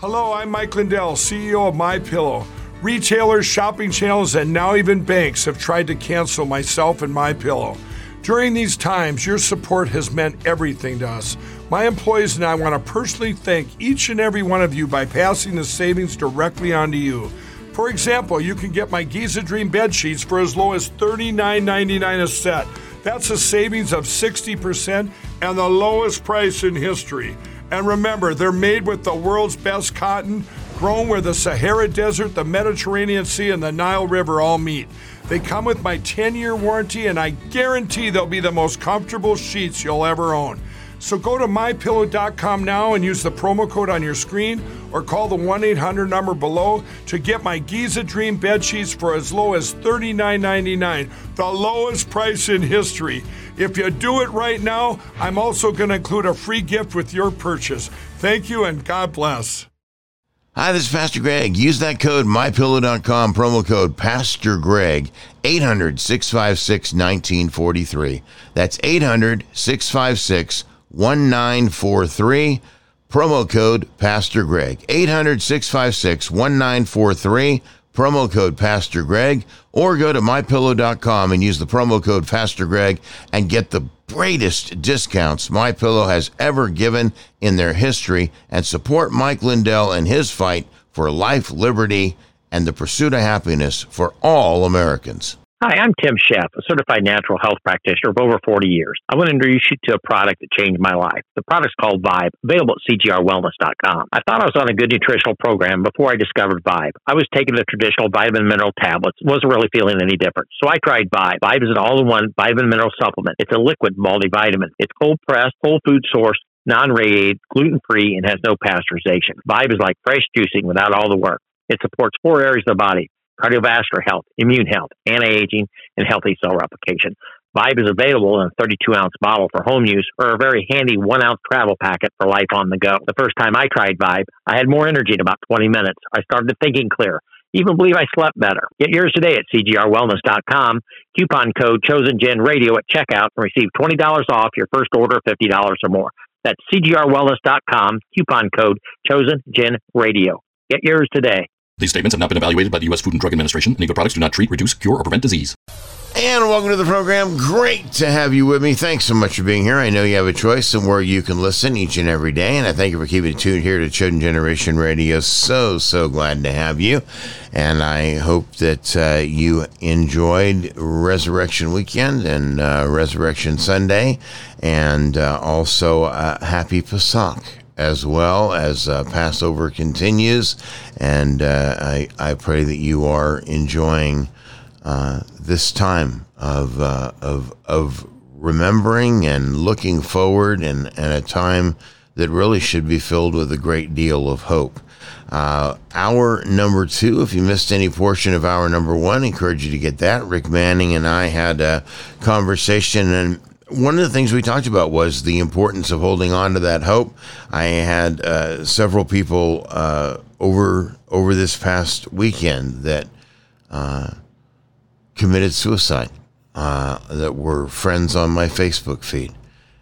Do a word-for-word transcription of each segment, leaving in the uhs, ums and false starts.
Hello, I'm Mike Lindell, C E O of MyPillow. Retailers, shopping channels, and now even banks have tried to cancel myself and MyPillow. During these times, your support has meant everything to us. My employees and I want to personally thank each and every one of you by passing the savings directly on to you. For example, you can get my Giza Dream bed sheets for as low as thirty-nine ninety-nine a set. That's a savings of sixty percent and the lowest price in history. And remember, they're made with the world's best cotton, grown where the Sahara Desert, the Mediterranean Sea, and the Nile River all meet. They come with my ten-year warranty, and I guarantee they'll be the most comfortable sheets you'll ever own. So go to my pillow dot com now and use the promo code on your screen or call the one eight hundred number below to get my Giza Dream bed sheets for as low as thirty-nine ninety-nine, the lowest price in history. If you do it right now, I'm also going to include a free gift with your purchase. Thank you and God bless. Hi, this is Pastor Greg. Use that code my pillow dot com, promo code Pastor Greg, eight hundred, six five six, one nine four three. That's eight hundred, six five six, one nine four three. Promo code Pastor Greg, eight hundred, six five six, one nine four three. Promo code Pastor Greg, or go to my pillow dot com and use the promo code Pastor Greg and get the greatest discounts MyPillow has ever given in their history and support Mike Lindell and his fight for life, liberty, and the pursuit of happiness for all Americans. Hi, I'm Tim Sheff, a certified natural health practitioner of over forty years. I want to introduce you to a product that changed my life. The product's called Vibe, available at C G R wellness dot com. I thought I was on a good nutritional program before I discovered Vibe. I was taking the traditional vitamin mineral tablets, wasn't really feeling any different. So I tried Vibe. Vibe is an all-in-one vitamin mineral supplement. It's a liquid multivitamin. It's cold-pressed, whole food source, non-radiated, gluten-free, and has no pasteurization. Vibe is like fresh juicing without all the work. It supports four areas of the body: cardiovascular health, immune health, anti-aging, and healthy cell replication. Vibe is available in a thirty-two ounce bottle for home use or a very handy one ounce travel packet for life on the go. The first time I tried Vibe, I had more energy in about twenty minutes. I started thinking clear. Even believe I slept better. Get yours today at C G R wellness dot com. Coupon code ChosenGen Radio at checkout and receive twenty dollars off your first order of fifty dollars or more. That's C G R wellness dot com. Coupon code ChosenGen Radio. Get yours today. These statements have not been evaluated by the U S Food and Drug Administration, and Eagle products do not treat, reduce, cure, or prevent disease. And welcome to the program. Great to have you with me. Thanks so much for being here. I know you have a choice of where you can listen each and every day, and I thank you for keeping tuned here to Chosen Generation Radio. So, so glad to have you, and I hope that uh, you enjoyed Resurrection Weekend and uh, Resurrection Sunday, and uh, also uh, Happy Pesach, as well as uh, Passover continues, and uh, I, I pray that you are enjoying uh, this time of uh, of of remembering and looking forward, and, and a time that really should be filled with a great deal of hope. Uh, hour number two, if you missed any portion of hour number one, I encourage you to get that. Rick Manning and I had a conversation, and one of the things we talked about was the importance of holding on to that hope. I had uh, several people uh, over over this past weekend that uh, committed suicide, uh, that were friends on my Facebook feed.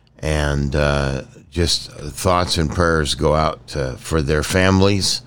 And uh, just thoughts and prayers go out to, for their families,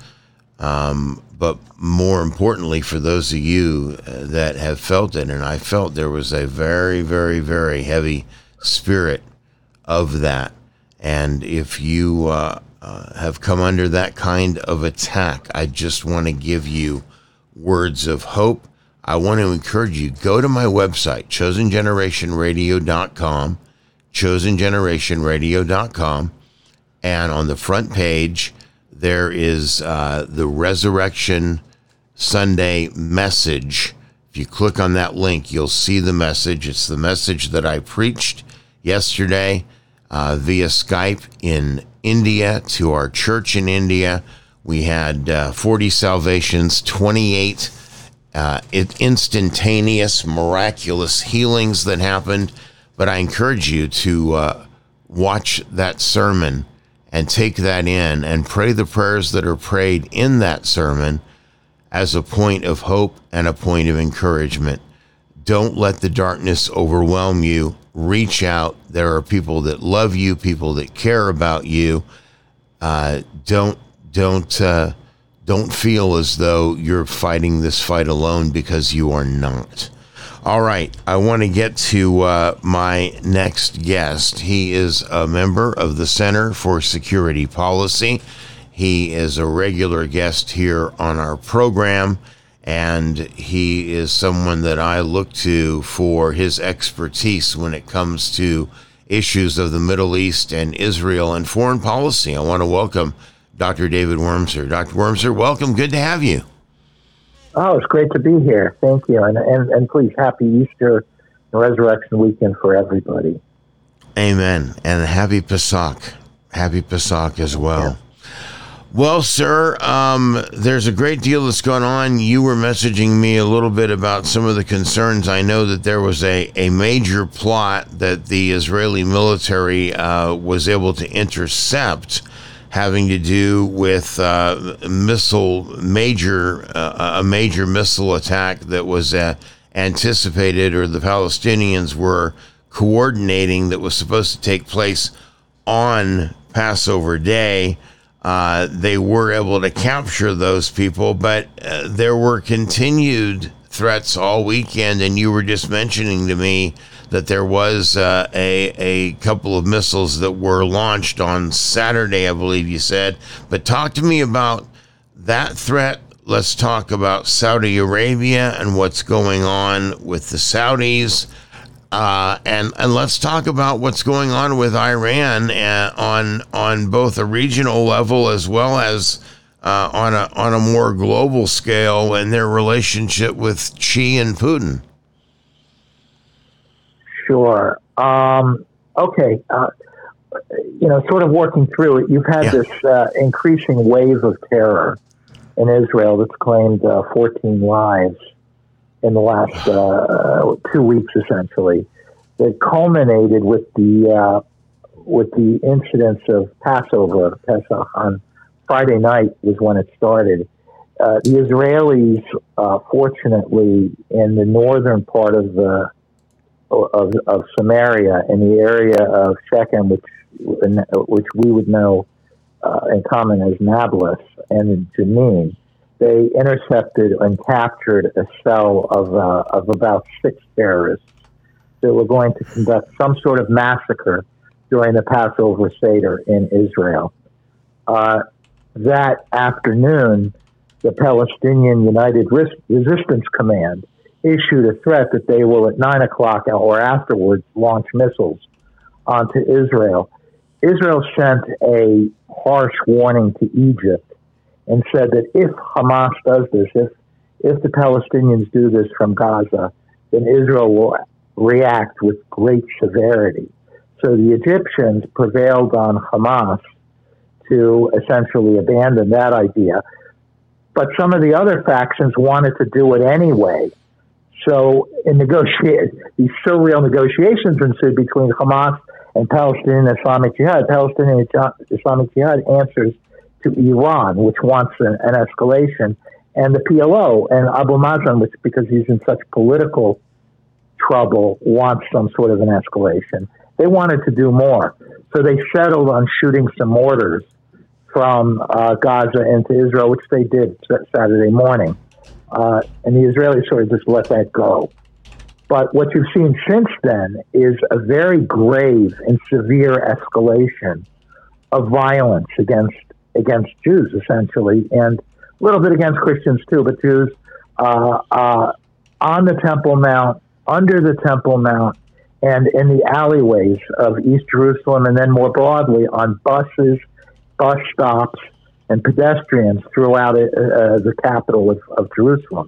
um, but more importantly for those of you that have felt it. And I felt there was a very, very, very heavy spirit of that. And if you uh, uh, have come under that kind of attack, I just want to give you words of hope. I want to encourage you, go to my website, chosen generation radio dot com, chosen generation radio dot com, and on the front page, there is uh, the Resurrection Sunday message. If you click on that link, you'll see the message. It's the message that I preached yesterday uh, via Skype in India to our church in India. We had uh, forty salvations, twenty-eight uh, instantaneous, miraculous healings that happened. But I encourage you to uh, watch that sermon and take that in and pray the prayers that are prayed in that sermon as a point of hope and a point of encouragement. Don't let the darkness overwhelm you. Reach out. There are people that love you, people that care about you. Uh, don't don't uh, don't feel as though you're fighting this fight alone, because you are not. All right, I want to get to uh, my next guest. He is a member of the Center for Security Policy. He is a regular guest here on our program, and he is someone that I look to for his expertise when it comes to issues of the Middle East and Israel and foreign policy. I want to welcome Doctor David Wurmser. Doctor Wurmser, welcome. Good to have you. Oh, it's great to be here. Thank you. And, and, and please, happy Easter and Resurrection Weekend for everybody. Amen. And happy Pesach. Happy Pesach as well. Well, sir, um, there's a great deal that's going on. You were messaging me a little bit about some of the concerns. I know that there was a, a major plot that the Israeli military uh, was able to intercept, having to do with uh, missile major uh, a major missile attack that was uh, anticipated, or the Palestinians were coordinating, that was supposed to take place on Passover Day. Uh, they were able to capture those people, but uh, there were continued threats all weekend, and you were just mentioning to me that there was uh, a a couple of missiles that were launched on Saturday, I believe you said. But talk to me about that threat. Let's talk about Saudi Arabia and what's going on with the Saudis. Uh, and, and let's talk about what's going on with Iran uh, on on both a regional level as well as uh, on a on a more global scale, and their relationship with Xi and Putin. Sure. Um, okay. Uh, you know, sort of working through it, you've had yeah. this uh, increasing wave of terror in Israel that's claimed uh, fourteen lives in the last uh, two weeks, essentially. That culminated with the uh, with the incidents of Passover. Pesach on Friday night was when it started. Uh, the Israelis, uh, fortunately, in the northern part of the Of, of Samaria, in the area of Shechem, which which we would know uh, in common as Nablus, and Jenin, they intercepted and captured a cell of uh, of about six terrorists that were going to conduct some sort of massacre during the Passover Seder in Israel. Uh, that afternoon, the Palestinian United Res- Resistance Command issued a threat that they will, at nine o'clock or afterwards, launch missiles onto Israel. Israel sent a harsh warning to Egypt and said that if Hamas does this, if if the Palestinians do this from Gaza, then Israel will react with great severity. So the Egyptians prevailed on Hamas to essentially abandon that idea. But some of the other factions wanted to do it anyway. So in negotiate, these surreal negotiations ensued between Hamas and Palestinian Islamic Jihad. Palestinian Islamic Jihad answers to Iran, which wants an, an escalation, and the P L O and Abu Mazen, which, because he's in such political trouble, wants some sort of an escalation. They wanted to do more. So they settled on shooting some mortars from uh, Gaza into Israel, which they did Saturday morning. Uh, and the Israelis sort of just let that go. But what you've seen since then is a very grave and severe escalation of violence against against Jews, essentially, and a little bit against Christians too, but Jews uh, uh, on the Temple Mount, under the Temple Mount, and in the alleyways of East Jerusalem, and then more broadly on buses, bus stops, and pedestrians throughout uh, the capital of, of Jerusalem.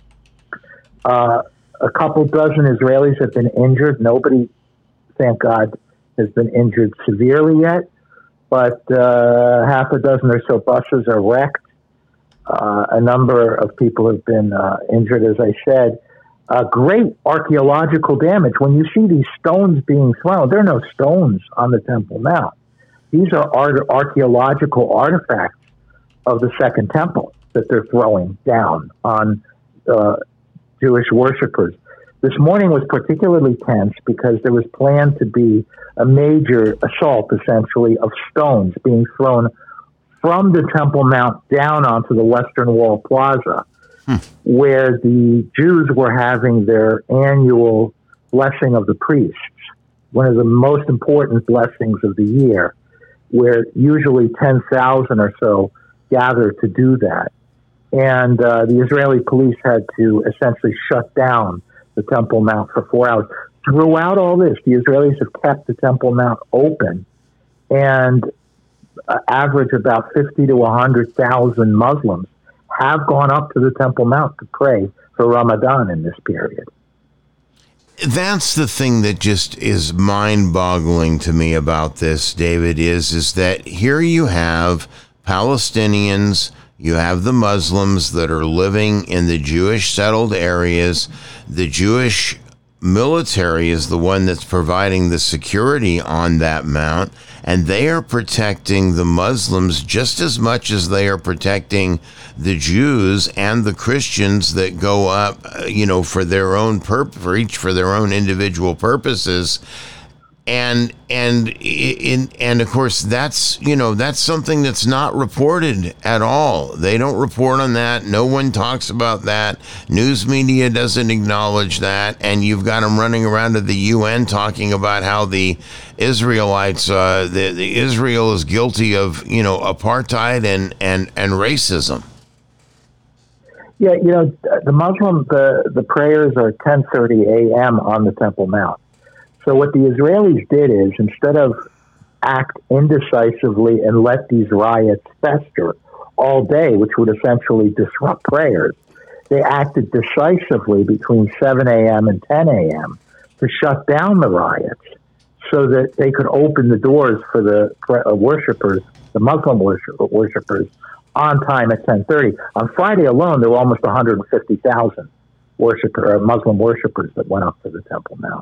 Uh, a couple dozen Israelis have been injured. Nobody, thank God, has been injured severely yet, but uh, half a dozen or so buses are wrecked. Uh, a number of people have been uh, injured, as I said. Uh, great archaeological damage. When you see these stones being thrown, there are no stones on the Temple Mount. These are art- archaeological artifacts of the Second Temple that they're throwing down on uh, Jewish worshipers. This morning was particularly tense because there was planned to be a major assault, essentially, of stones being thrown from the Temple Mount down onto the Western Wall Plaza, hmm. where the Jews were having their annual blessing of the priests, one of the most important blessings of the year, where usually ten thousand or so gather to do that. And uh, the Israeli police had to essentially shut down the Temple Mount for four hours. Throughout all this, the Israelis have kept the Temple Mount open, and uh, average about fifty to one hundred thousand Muslims have gone up to the Temple Mount to pray for Ramadan in this period. That's the thing that just is mind-boggling to me about this, David, is, is that here you have Palestinians, you have the Muslims that are living in the Jewish settled areas. The Jewish military is the one that's providing the security on that mount, and they are protecting the Muslims just as much as they are protecting the Jews and the Christians that go up, you know, for their own purp- for each for their own individual purposes. And and in and of course that's you know that's something that's not reported at all. They don't report on that. No one talks about that. News media doesn't acknowledge that. And you've got them running around to the U N talking about how the Israelites, uh, the, the Israel is guilty of you know apartheid and and and racism. Yeah, you know the Muslim the the prayers are ten thirty a.m. on the Temple Mount. So what the Israelis did is, instead of act indecisively and let these riots fester all day, which would essentially disrupt prayers, they acted decisively between seven a.m. and ten a.m. to shut down the riots so that they could open the doors for the worshipers, the Muslim worshipers, on time at ten thirty. On Friday alone, there were almost one hundred fifty thousand worshiper, uh, Muslim worshipers that went up to the Temple Mount.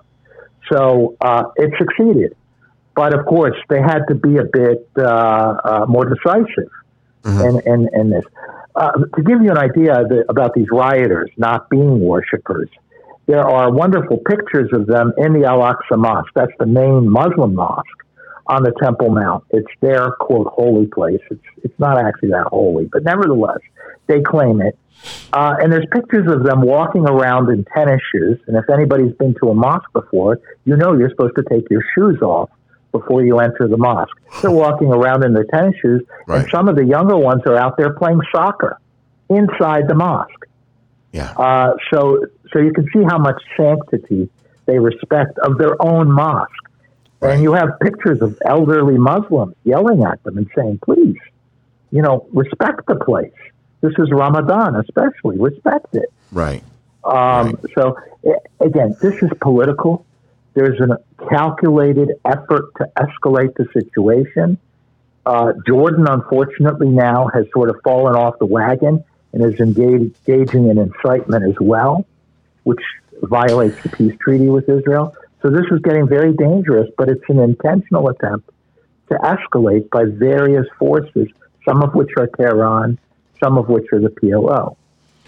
So uh, it succeeded. But, of course, they had to be a bit uh, uh, more decisive mm-hmm. in, in, in this. Uh, to give you an idea the, about these rioters not being worshipers, there are wonderful pictures of them in the Al-Aqsa Mosque. That's the main Muslim mosque on the Temple Mount. It's their, quote, holy place. It's, it's not actually that holy, but nevertheless, they claim it. Uh, and there's pictures of them walking around in tennis shoes. And if anybody's been to a mosque before, you know you're supposed to take your shoes off before you enter the mosque. They're walking around in their tennis shoes, right. And some of the younger ones are out there playing soccer inside the mosque. Yeah. Uh, so, so you can see how much sanctity they respect of their own mosque. Right. And you have pictures of elderly Muslims yelling at them and saying, please, you know, respect the place. This is Ramadan, especially. Respect it. Right. Um, right. So, again, this is political. There's a calculated effort to escalate the situation. Uh, Jordan, unfortunately, now has sort of fallen off the wagon and is engaged, engaging in incitement as well, which violates the peace treaty with Israel. So this is getting very dangerous, but it's an intentional attempt to escalate by various forces, some of which are Tehran, some of which are the P L O.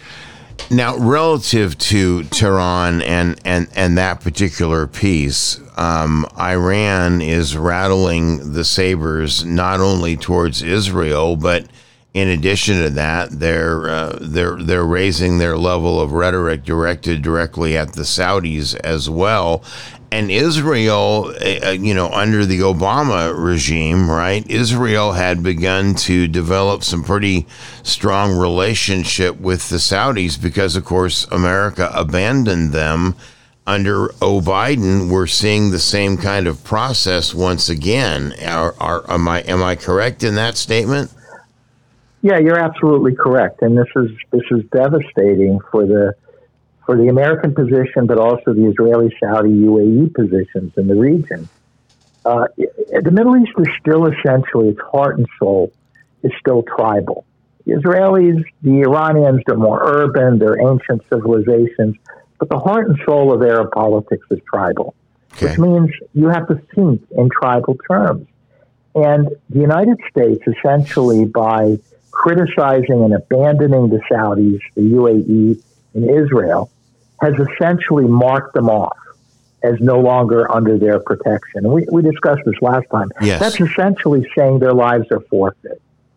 Now, relative to Tehran and, and, and that particular piece, um, Iran is rattling the sabers not only towards Israel, but in addition to that, they're uh, they're they're raising their level of rhetoric directed directly at the Saudis as well. And Israel, uh, you know, under the Obama regime, right, Israel had begun to develop some pretty strong relationship with the Saudis because, of course, America abandoned them. Under O. Biden, we're seeing the same kind of process once again. Are, are, am I am I correct in that statement? Yeah, you're absolutely correct. And this is this is devastating for the for the American position, but also the Israeli, Saudi, U A E positions in the region. Uh, the Middle East is still essentially, its heart and soul is still tribal. The Israelis, the Iranians, they're more urban, they're ancient civilizations, but the heart and soul of Arab politics is tribal, okay. Which means you have to think in tribal terms. And the United States, essentially, by criticizing and abandoning the Saudis, the U A E, and Israel, has essentially marked them off as no longer under their protection. And we, we discussed this last time. Yes. That's essentially saying their lives are forfeit.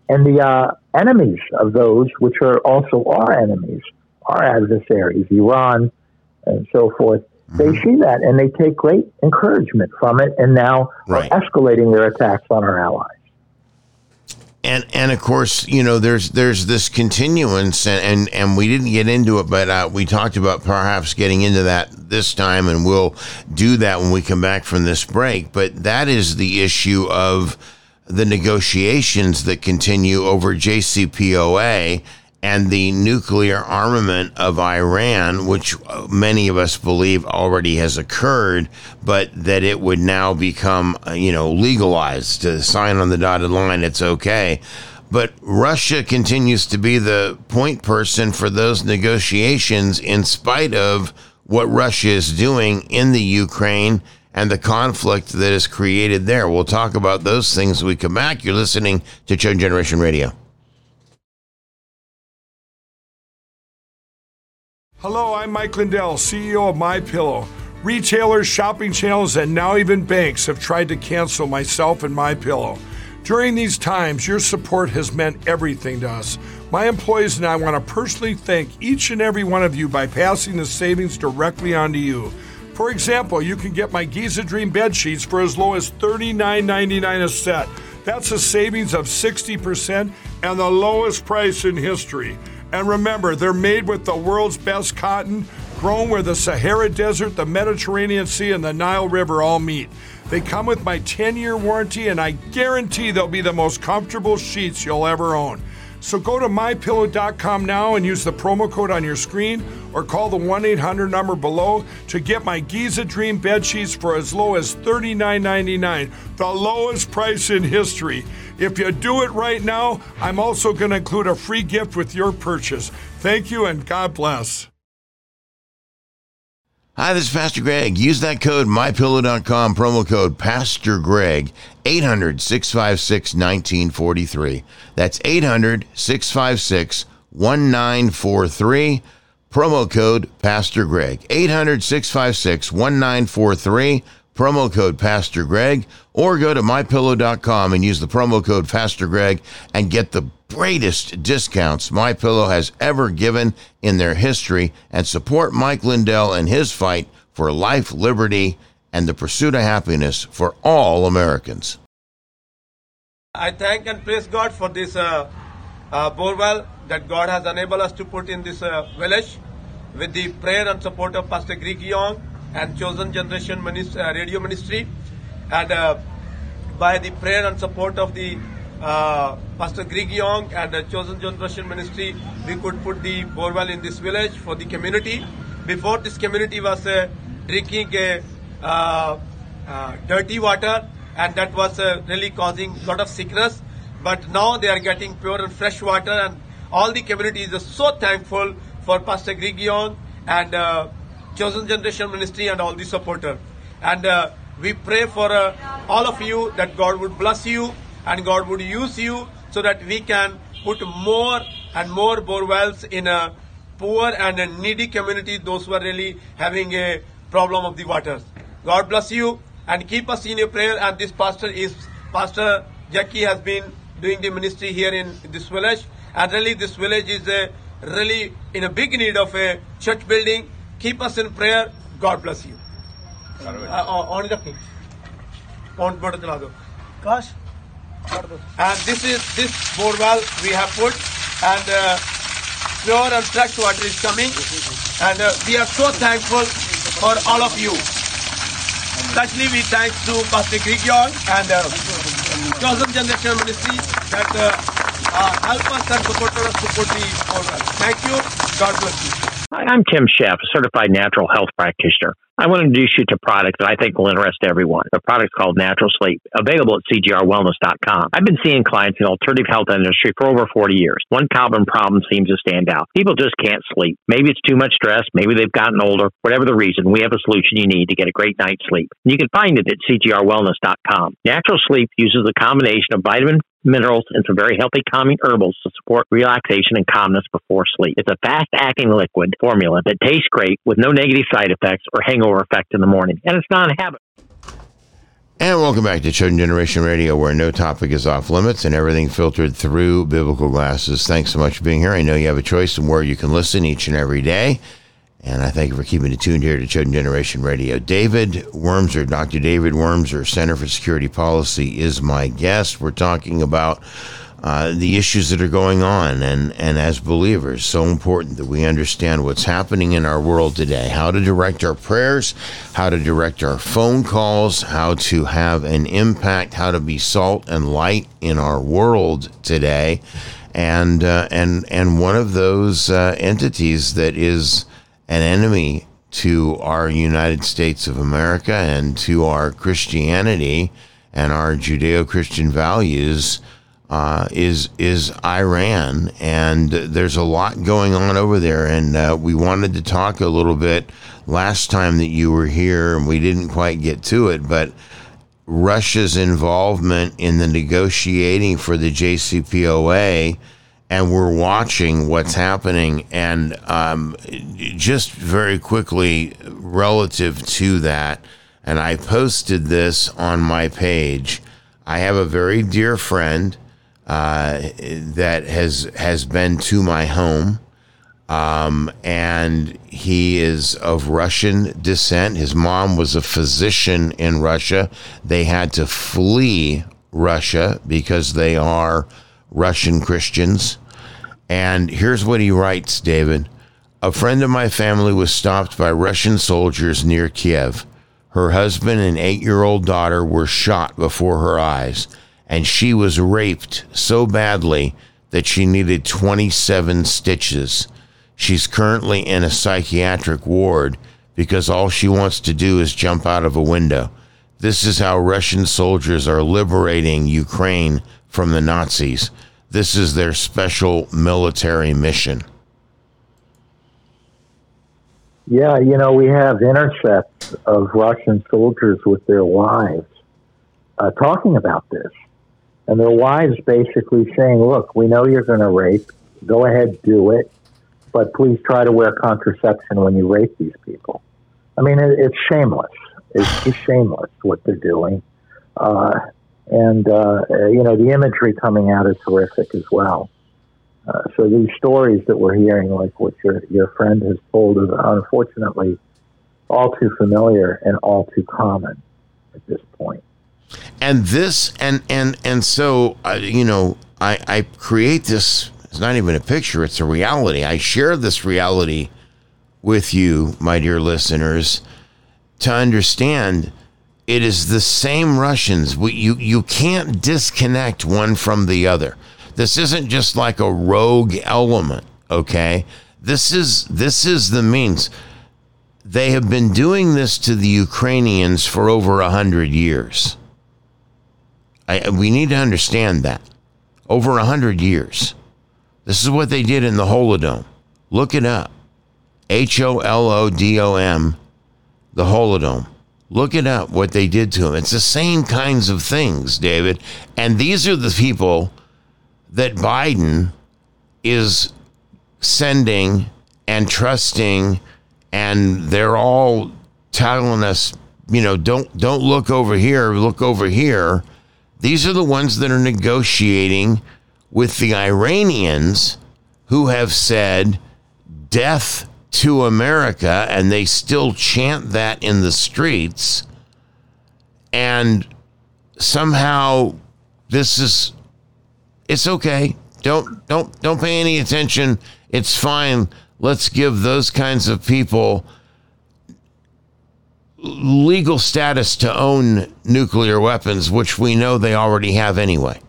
and the uh, enemies of those, which are also our enemies, our adversaries, Iran and so forth, mm-hmm. they see that and they take great encouragement from it, and now right. are escalating their attacks on our allies. And and of course, you know, there's there's this continuance, and, and, and we didn't get into it, but uh, we talked about perhaps getting into that this time, and we'll do that when we come back from this break. But that is the issue of the negotiations that continue over J C P O A and the nuclear armament of Iran, which many of us believe already has occurred, but that it would now become, you know, legalized, to sign on the dotted line, it's okay. But Russia continues to be the point person for those negotiations in spite of what Russia is doing in the Ukraine and the conflict that is created there. We'll talk about those things when we come back. You're listening to Chosen Generation Radio. Hello, I'm Mike Lindell, C E O of MyPillow. Retailers, shopping channels, and now even banks have tried to cancel myself and MyPillow. During these times, your support has meant everything to us. My employees and I want to personally thank each and every one of you by passing the savings directly on to you. For example, you can get my Giza Dream bed sheets for as low as thirty-nine ninety-nine a set. That's a savings of sixty percent and the lowest price in history. And remember, they're made with the world's best cotton, grown where the Sahara Desert, the Mediterranean Sea, and the Nile River all meet. They come with my ten-year warranty, and I guarantee they'll be the most comfortable sheets you'll ever own. So go to my pillow dot com now and use the promo code on your screen, or call the one eight hundred number below to get my Giza Dream bed sheets for as low as thirty-nine ninety-nine, the lowest price in history. If you do it right now, I'm also going to include a free gift with your purchase. Thank you, and God bless. Hi, this is Pastor Greg. Use that code my pillow dot com, promo code Pastor Greg, eight hundred, six five six, one nine four three. That's eight hundred, six five six, one nine four three, promo code Pastor Greg, eight hundred, six five six, one nine four three, promo code Pastor Greg, or go to my pillow dot com and use the promo code Pastor Greg and get the greatest discounts MyPillow has ever given in their history, and support Mike Lindell and his fight for life, liberty, and the pursuit of happiness for all Americans. I thank and praise God for this uh, uh, borewell that God has enabled us to put in this uh, village with the prayer and support of Pastor Greg Young and Chosen Generation Ministry, uh, Radio Ministry, and uh, by the prayer and support of the uh, Pastor Greg Young and the Chosen Generation Ministry, we could put the borewell in this village for the community. Before, this community was uh, drinking uh, uh, uh, dirty water, and that was uh, really causing a lot of sickness. But now they are getting pure and fresh water, and all the community is so thankful for Pastor Greg Young and uh, Chosen Generation Ministry and all the supporters. And uh, we pray for uh, all of you that God would bless you and God would use you so that we can put more and more borewells in a poor and a needy community, those who are really having a problem of the waters. God bless you and keep us in your prayer. And this pastor is, Pastor Jackie has been doing the ministry here in this village. And really this village is a, really in a big need of a church building. Keep us in prayer. God bless you. On the Gosh. And this is this borewell we have put, and uh, pure and fresh water is coming, and uh, we are so thankful for all of you. Especially we thank to Pastor Greg Young and uh, Chosen Generation Ministry that uh, uh, help us and support us to put the borewell. Thank you. God bless you. Hi, I'm Tim Sheff, a certified natural health practitioner. I want to introduce you to a product that I think will interest everyone. The product's called Natural Sleep, available at C G R wellness dot com. I've been seeing clients in the alternative health industry for over forty years. One common problem seems to stand out. People just can't sleep. Maybe it's too much stress. Maybe they've gotten older. Whatever the reason, we have a solution you need to get a great night's sleep. You can find it at C G R wellness dot com. Natural Sleep uses a combination of vitamin, minerals, and some very healthy calming herbals to support relaxation and calmness before sleep. It's a fast-acting liquid formula that tastes great with no negative side effects or hangover effect in the morning. And it's not a habit. And welcome back to Chosen Generation Radio, where no topic is off limits and everything filtered through biblical glasses. Thanks so much for being here. I know you have a choice in where you can listen each and every day. And I thank you for keeping it tuned here to Chosen Generation Radio. David Wurmser, Doctor David Wurmser, Center for Security Policy, is my guest. We're talking about uh, the issues that are going on. And, and as believers, so important that we understand what's happening in our world today, how to direct our prayers, how to direct our phone calls, how to have an impact, how to be salt and light in our world today. And, uh, and, and one of those uh, entities that is an enemy to our United States of America and to our Christianity and our Judeo-Christian values uh, is is Iran. And there's a lot going on over there. And uh, we wanted to talk a little bit last time that you were here, and we didn't quite get to it, but Russia's involvement in the negotiating for the J C P O A. And we're watching what's happening. And um, just very quickly, relative to that, and I posted this on my page, I have a very dear friend uh, that has has been to my home, um, and he is of Russian descent. His mom was a physician in Russia. They had to flee Russia because they are Russian Christians. And here's what he writes, David. A friend of my family was stopped by Russian soldiers near Kiev. Her husband and eight-year-old daughter were shot before her eyes, and she was raped so badly that she needed twenty-seven stitches. She's currently in a psychiatric ward because all she wants to do is jump out of a window. This is how Russian soldiers are liberating Ukraine from the Nazis. This is their special military mission. Yeah, you know, we have intercepts of Russian soldiers with their wives uh, talking about this. And their wives basically saying, look, we know you're going to rape. Go ahead, do it. But please try to wear contraception when you rape these people. I mean, it, it's shameless. It's just shameless what they're doing. Uh And, uh, you know, the imagery coming out is horrific as well. Uh, so these stories that we're hearing, like what your, your friend has told, are unfortunately all too familiar and all too common at this point. And this, and, and, and so, uh, you know, I, I create this, it's not even a picture, it's a reality. I share this reality with you, my dear listeners, to understand it is the same Russians. We, you, you can't disconnect one from the other. This isn't just like a rogue element, okay? This is this is the means. They have been doing this to the Ukrainians for over a hundred years. I, we need to understand that. Over a hundred years. This is what they did in the Holodom. Look it up. H O L O D O M, the Holodom. Look it up, what they did to him. It's the same kinds of things, David. And these are the people that Biden is sending and trusting, and they're all telling us, you know, don't don't look over here, look over here. These are the ones that are negotiating with the Iranians, who have said death to America, and they still chant that in the streets. And somehow this is, it's okay. Don't don't don't pay any attention. It's fine. Let's give those kinds of people legal status to own nuclear weapons, which we know they already have anyway.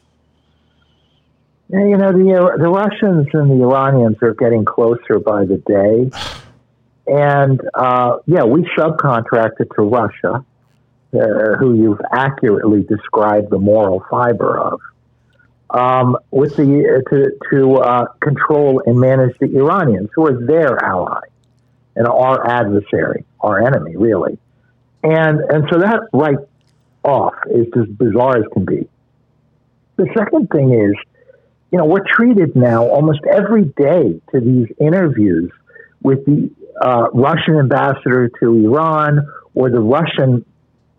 Yeah, you know, the uh, the Russians and the Iranians are getting closer by the day. And, uh, yeah, we subcontracted to Russia, uh, who you've accurately described the moral fiber of, um, with the uh, to, to uh, control and manage the Iranians, who are their ally and our adversary, our enemy, really. And, and so that right off is as bizarre as can be. The second thing is, you know, we're treated now almost every day to these interviews with the uh, Russian ambassador to Iran or the Russian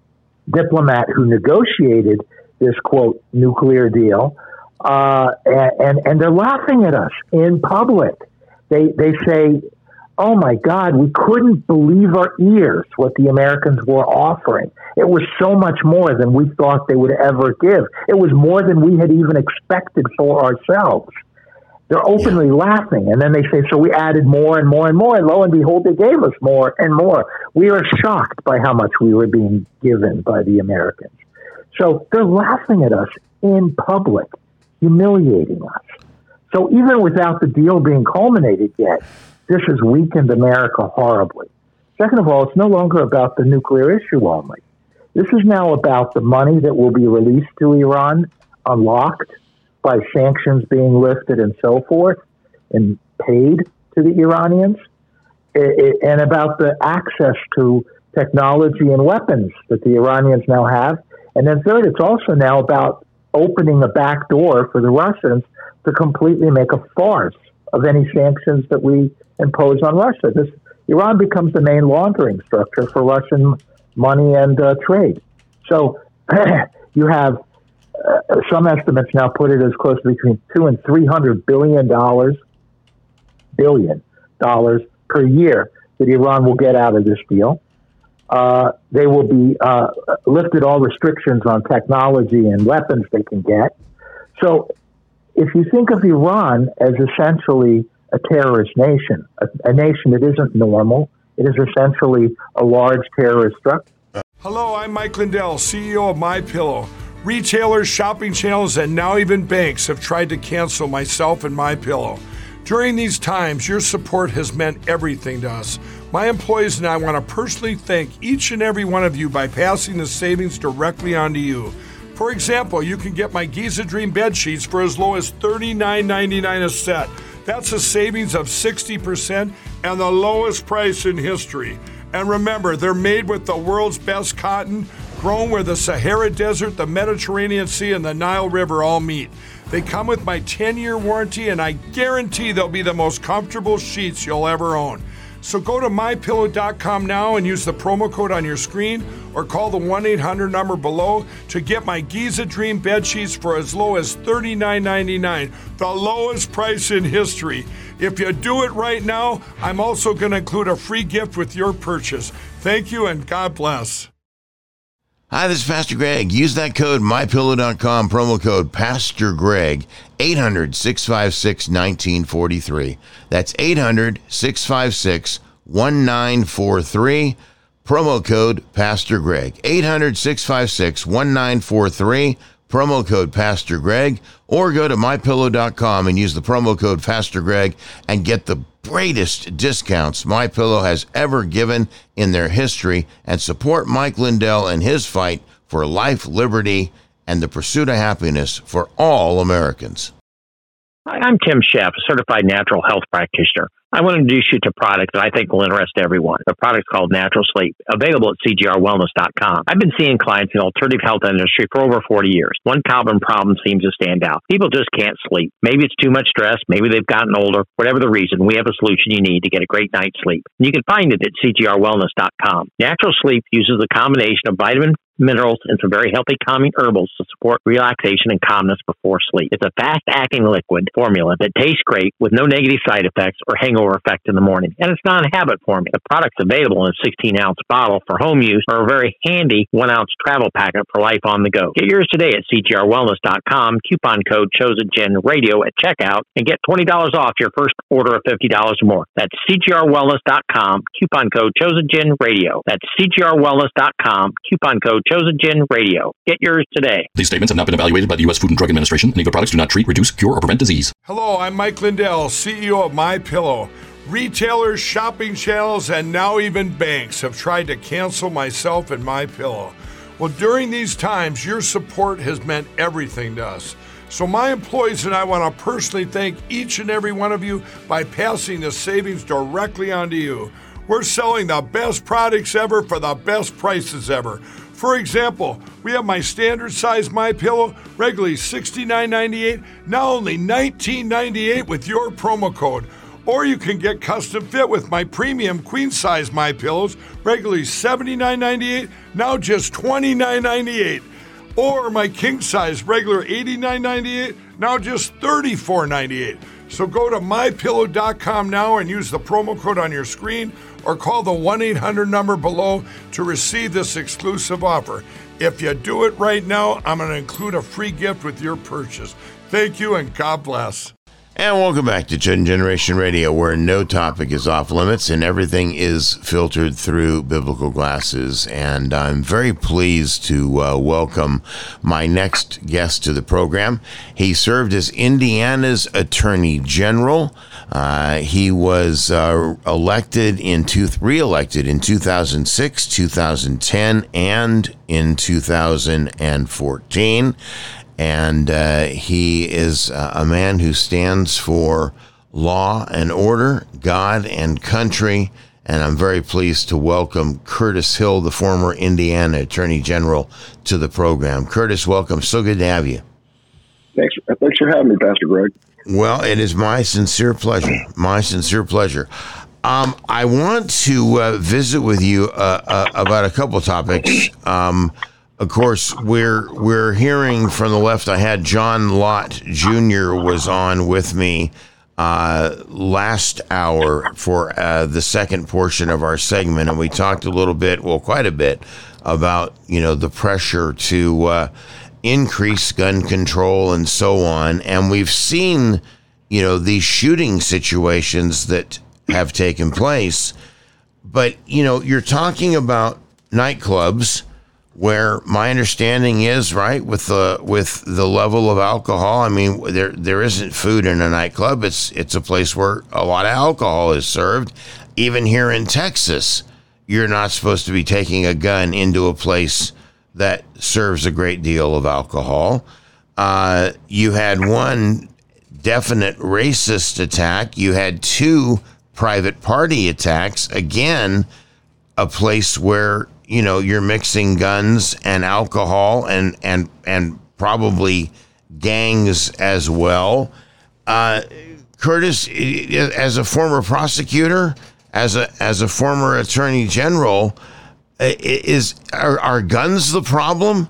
diplomat who negotiated this, quote, nuclear deal, uh, and, and they're laughing at us in public. They they say, oh, my God, we couldn't believe our ears what the Americans were offering. It was so much more than we thought they would ever give. It was more than we had even expected for ourselves. They're openly laughing, and then they say, so we added more and more and more, and lo and behold, they gave us more and more. We are shocked by how much we were being given by the Americans. So they're laughing at us in public, humiliating us. So even without the deal being culminated yet, this has weakened America horribly. Second of all, it's no longer about the nuclear issue only. This is now about the money that will be released to Iran, unlocked by sanctions being lifted and so forth, and paid to the Iranians, it, it, and about the access to technology and weapons that the Iranians now have. And then third, it's also now about opening a back door for the Russians to completely make a farce of any sanctions that we impose on Russia. This Iran becomes the main laundering structure for Russian money and uh, trade. So you have uh, some estimates now put it as close to between two and three hundred billion dollars, billion dollars per year that Iran will get out of this deal. Uh, they will be uh, lifted all restrictions on technology and weapons they can get. So if you think of Iran as essentially a terrorist nation, a, a nation that isn't normal, it is essentially a large terrorist structure. Hello, I'm Mike Lindell, C E O of MyPillow. Retailers, shopping channels, and now even banks have tried to cancel myself and MyPillow. During these times, your support has meant everything to us. My employees and I want to personally thank each and every one of you by passing the savings directly on to you. For example, you can get my Giza Dream bed sheets for as low as thirty-nine ninety-nine a set. That's a savings of sixty percent and the lowest price in history. And remember, they're made with the world's best cotton, grown where the Sahara Desert, the Mediterranean Sea, and the Nile River all meet. They come with my ten-year warranty, and I guarantee they'll be the most comfortable sheets you'll ever own. So go to my pillow dot com now and use the promo code on your screen, or call the one eight hundred number below to get my Giza Dream bed sheets for as low as thirty-nine ninety-nine, the lowest price in history. If you do it right now, I'm also going to include a free gift with your purchase. Thank you, and God bless. Hi, this is Pastor Greg. Use that code my pillow dot com, promo code Pastor Greg, eight hundred, six five six, one nine four three. That's eight hundred, six five six, one nine four three, promo code Pastor Greg, eight hundred, six five six, one nine four three, promo code Pastor Greg, or go to my pillow dot com and use the promo code Pastor Greg and get the greatest discounts MyPillow has ever given in their history, and support Mike Lindell and his fight for life, liberty, and the pursuit of happiness for all Americans. Hi, I'm Tim Sheff, a certified natural health practitioner. I want to introduce you to a product that I think will interest everyone. The product's called Natural Sleep, available at c g r wellness dot com. I've been seeing clients in the alternative health industry for over forty years. One common problem seems to stand out. People just can't sleep. Maybe it's too much stress. Maybe they've gotten older. Whatever the reason, we have a solution you need to get a great night's sleep. And you can find it at c g r wellness dot com. Natural Sleep uses a combination of vitamin, minerals, and some very healthy calming herbals to support relaxation and calmness before sleep. It's a fast-acting liquid formula that tastes great with no negative side effects or hangover effect in the morning. And it's not a habit forming. The product's available in a sixteen-ounce bottle for home use or a very handy one-ounce travel packet for life on the go. Get yours today at c g r wellness dot com, coupon code ChosenGen Radio at checkout, and get twenty dollars off your first order of fifty dollars or more. That's c g r wellness dot com, coupon code ChosenGen Radio. That's c g r wellness dot com, coupon code ChosenGen Radio. Get yours today. These statements have not been evaluated by the U S Food and Drug Administration, and other products do not treat, reduce, cure, or prevent disease. Hello, I'm Mike Lindell, C E O of MyPillow. Retailers, shopping channels, and now even banks have tried to cancel myself and MyPillow. Well, during these times, your support has meant everything to us. So my employees and I want to personally thank each and every one of you by passing the savings directly on to you. We're selling the best products ever for the best prices ever. For example, we have my standard size MyPillow, regularly sixty-nine ninety-eight, now only nineteen ninety-eight with your promo code. Or you can get custom fit with my premium queen size My Pillows, regularly seventy-nine ninety-eight, now just twenty-nine ninety-eight. Or my king size, regular eighty-nine ninety-eight, now just thirty-four ninety-eight. So go to my pillow dot com now and use the promo code on your screen or call the one eight hundred number below to receive this exclusive offer. If you do it right now, I'm going to include a free gift with your purchase. Thank you and God bless. And welcome back to Chosen Generation Radio, where no topic is off limits and everything is filtered through biblical glasses. And I'm very pleased to uh, welcome my next guest to the program. He served as Indiana's Attorney General. Uh, he was uh, elected in two, re-elected in two thousand six, two thousand ten, and in two thousand fourteen. And uh, he is uh, a man who stands for law and order, God and country. And I'm very pleased to welcome Curtis Hill, the former Indiana Attorney General, to the program. Curtis, welcome. So good to have you. Thanks, thanks for having me, Pastor Greg. Well, it is my sincere pleasure. My sincere pleasure. Um, I want to uh, visit with you uh, uh, about a couple topics. Um, Of course, we're we're hearing from the left. I had John Lott Junior was on with me uh, last hour for uh, the second portion of our segment, and we talked a little bit, well, quite a bit, about you know the pressure to uh, increase gun control and so on. And we've seen you know these shooting situations that have taken place, but you know you're talking about nightclubs, where my understanding is, right, with the with the level of alcohol, I mean, there there isn't food in a nightclub. It's it's a place where a lot of alcohol is served. Even here in Texas, you're not supposed to be taking a gun into a place that serves a great deal of alcohol. Uh, you had one definite racist attack. You had two private party attacks. Again, a place where you know, you're mixing guns and alcohol and and and probably gangs as well. Uh, Curtis, as a former prosecutor, as a as a former attorney general, is are, are guns the problem?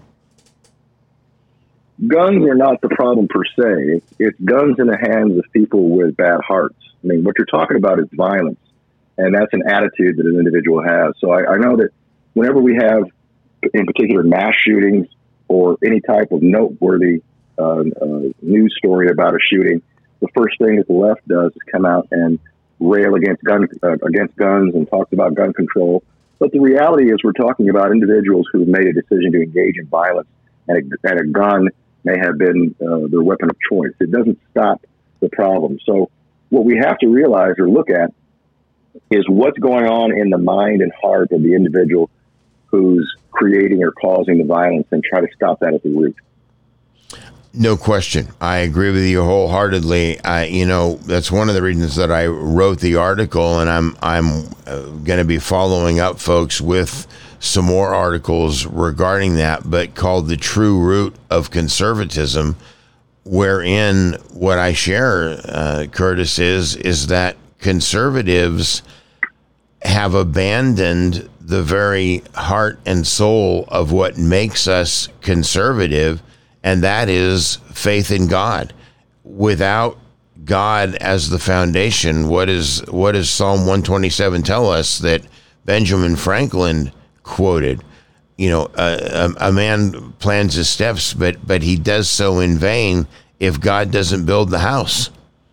Guns are not the problem per se. It's guns in the hands of people with bad hearts. I mean, what you're talking about is violence, and that's an attitude that an individual has. So I, I know that whenever we have, in particular, mass shootings or any type of noteworthy uh, uh, news story about a shooting, the first thing that the left does is come out and rail against gun uh, against guns and talks about gun control. But the reality is, we're talking about individuals who have made a decision to engage in violence, and a, and a gun may have been uh, their weapon of choice. It doesn't stop the problem. So what we have to realize or look at is what's going on in the mind and heart of the individual who's creating or causing the violence, and try to stop that at the root. No question. I agree with you wholeheartedly. I, you know, that's one of the reasons that I wrote the article, and I'm I'm uh, going to be following up, folks, with some more articles regarding that, but called The True Root of Conservatism, wherein what I share, uh, Curtis, is is that conservatives have abandoned the very heart and soul of what makes us conservative, and that is faith in God. Without God as the foundation, what is what does Psalm one twenty-seven tell us that Benjamin Franklin quoted? You know, a, a, a man plans his steps, but but he does so in vain if God doesn't build the house.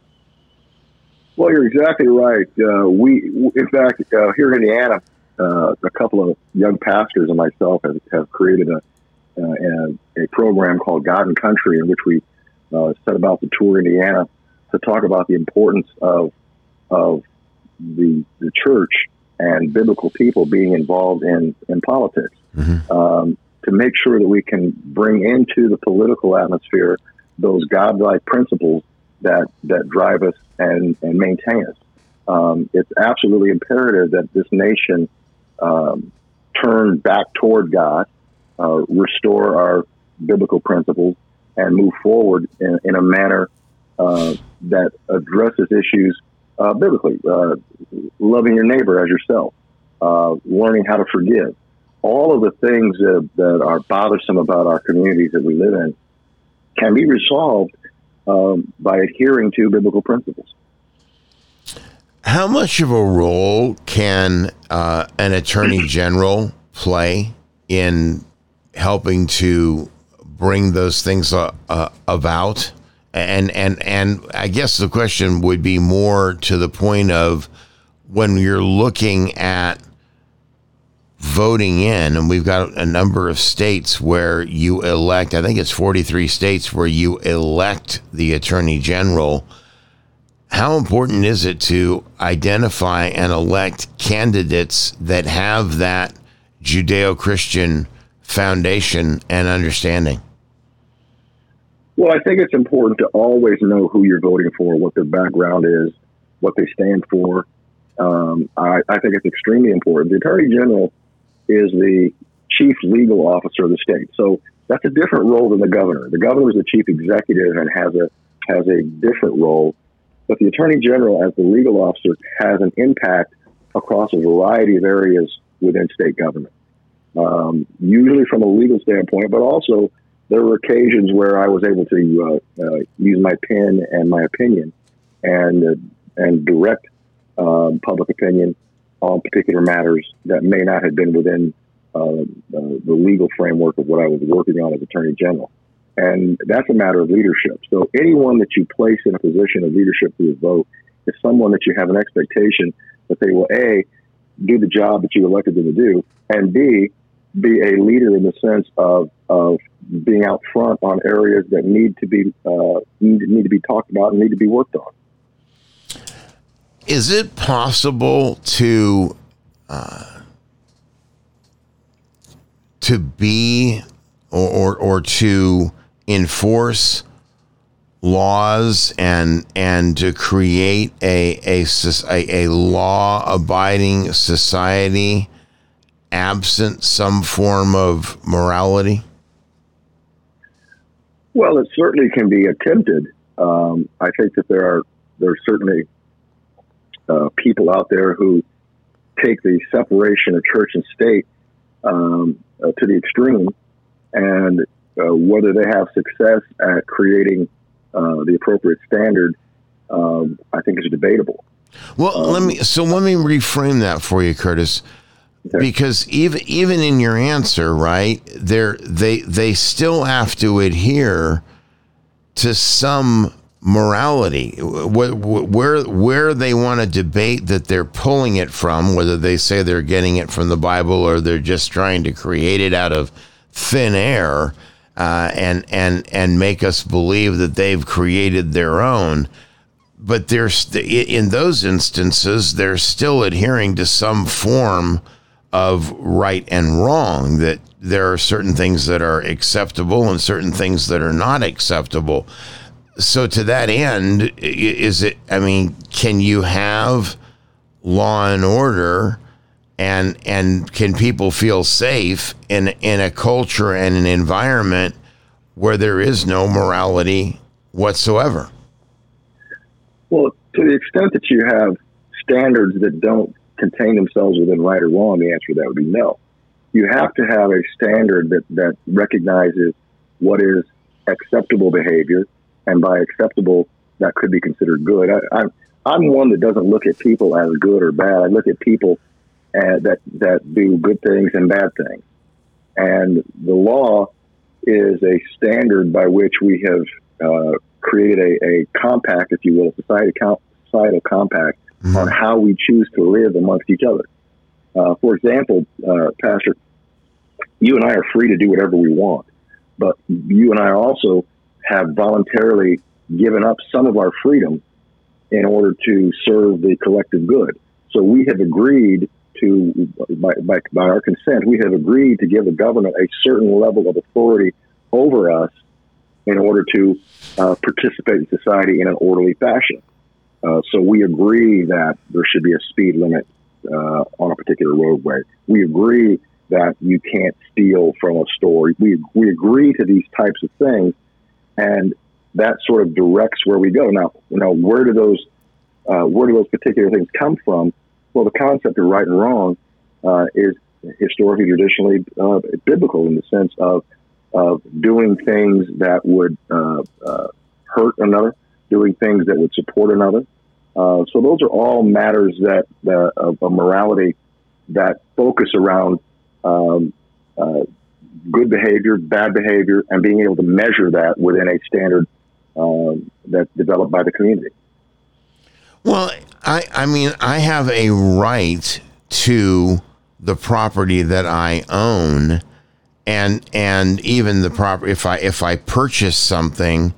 Well, you're exactly right. Uh, we, in fact, uh, here in Indiana, uh, a couple of young pastors and myself have, have created a, uh, a a program called God and Country, in which we uh, set about to tour Indiana to talk about the importance of of the the church and biblical people being involved in in politics, mm-hmm. um, to make sure that we can bring into the political atmosphere those godlike principles that that drive us and, and maintain us. Um, it's absolutely imperative that this nation um, turn back toward God, uh, restore our biblical principles, and move forward in, in a manner uh, that addresses issues uh, biblically, uh, loving your neighbor as yourself, uh, learning how to forgive. All of the things that, that are bothersome about our communities that we live in can be resolved um, by adhering to biblical principles. How much of a role can uh, an attorney general play in helping to bring those things uh, uh, about? And and and I guess the question would be more to the point of when you're looking at voting in, and we've got a number of states where you elect, I think it's forty-three states where you elect the attorney general. How important is it to identify and elect candidates that have that Judeo-Christian foundation and understanding? Well, I think it's important to always know who you're voting for, what their background is, what they stand for. Um, I, I think it's extremely important. The Attorney General is the chief legal officer of the state, so that's a different role than the governor. The governor is the chief executive and has a has a different role, but the Attorney General, as the legal officer, has an impact across a variety of areas within state government. Um, usually from a legal standpoint, but also there were occasions where I was able to uh, uh, use my pen and my opinion and uh, and direct um, public opinion on particular matters that may not have been within uh, uh, the legal framework of what I was working on as Attorney General. And that's a matter of leadership. So anyone that you place in a position of leadership through a vote is someone that you have an expectation that they will, A, do the job that you elected them to do, and B, be a leader in the sense of, of being out front on areas that need to be uh, need, need to be talked about and need to be worked on. Is it possible to uh, to be or, or or to enforce laws and and to create a a a, a law-abiding society absent some form of morality? Well, it certainly can be attempted. Um, I think that there are there are certainly uh, people out there who take the separation of church and state um, uh, to the extreme, and uh, whether they have success at creating uh, the appropriate standard, um, I think is debatable. Well, um, let me so let me reframe that for you, Curtis. Okay. Because even even in your answer, right, they're, they they still have to adhere to some morality. Where where, where they want to debate that they're pulling it from, whether they say they're getting it from the Bible or they're just trying to create it out of thin air uh, and and and make us believe that they've created their own. But there's in those instances, they're still adhering to some form of right and wrong, that there are certain things that are acceptable and certain things that are not acceptable. So to that end, is it, I mean, can you have law and order and and can people feel safe in in a culture and an environment where there is no morality whatsoever? Well, to the extent that you have standards that don't contain themselves within right or wrong, the answer to that would be no. You have to have a standard that, that recognizes what is acceptable behavior, and by acceptable, that could be considered good. I, I'm, I'm one that doesn't look at people as good or bad. I look at people uh, that, that do good things and bad things. And the law is a standard by which we have uh, created a, a compact, if you will, a society, societal compact, mm-hmm. on how we choose to live amongst each other. Uh, for example, uh, Pastor, you and I are free to do whatever we want, but you and I also have voluntarily given up some of our freedom in order to serve the collective good. So we have agreed to, by, by, by our consent, we have agreed to give the government a certain level of authority over us in order to uh, participate in society in an orderly fashion. Uh, so we agree that there should be a speed limit uh, on a particular roadway. We agree that you can't steal from a store. We we agree to these types of things, and that sort of directs where we go. Now, you know, where do those uh, where do those particular things come from? Well, the concept of right and wrong uh, is historically, traditionally uh, biblical in the sense of of doing things that would uh, uh, hurt another, doing things that would support another. Uh, so those are all matters that uh, of, of morality that focus around um, uh, good behavior, bad behavior, and being able to measure that within a standard um, that's developed by the community. Well, I, I mean, I have a right to the property that I own, and and even the property, if I if I purchase something,